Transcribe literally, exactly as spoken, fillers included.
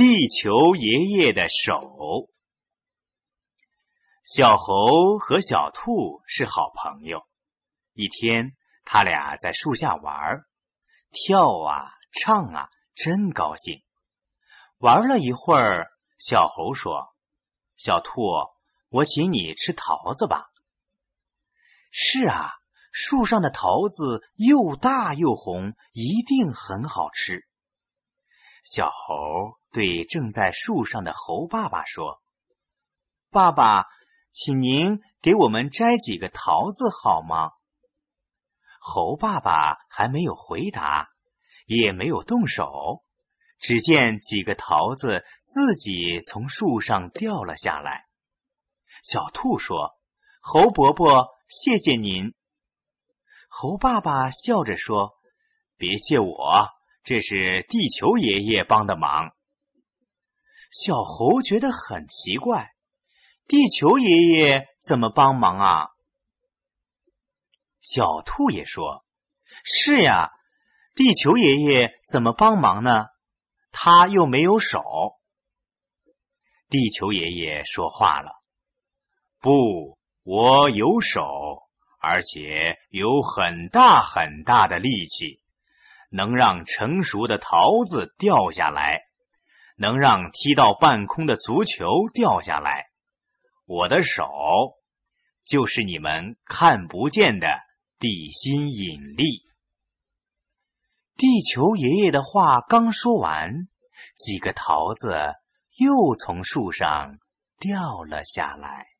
地球爷爷的手。小猴和小兔是好朋友。一天，他俩在树下玩，跳啊唱啊，真高兴。玩了一会儿，小猴说：“小兔，我请你吃桃子吧。”是啊，树上的桃子又大又红，一定很好吃。小猴对正在树上的猴爸爸说：“爸爸，请您给我们摘几个桃子好吗？”猴爸爸还没有回答，也没有动手，只见几个桃子自己从树上掉了下来。小兔说：“猴伯伯，谢谢您。”猴爸爸笑着说：“别谢我，这是地球爷爷帮的忙。”小猴觉得很奇怪，地球爷爷怎么帮忙啊？小兔也说：“是呀，地球爷爷怎么帮忙呢？他又没有手。”地球爷爷说话了：“不，我有手，而且有很大很大的力气，能让成熟的桃子掉下来，能让踢到半空的足球掉下来。我的手就是你们看不见的地心引力。”地球爷爷的话刚说完，几个桃子又从树上掉了下来。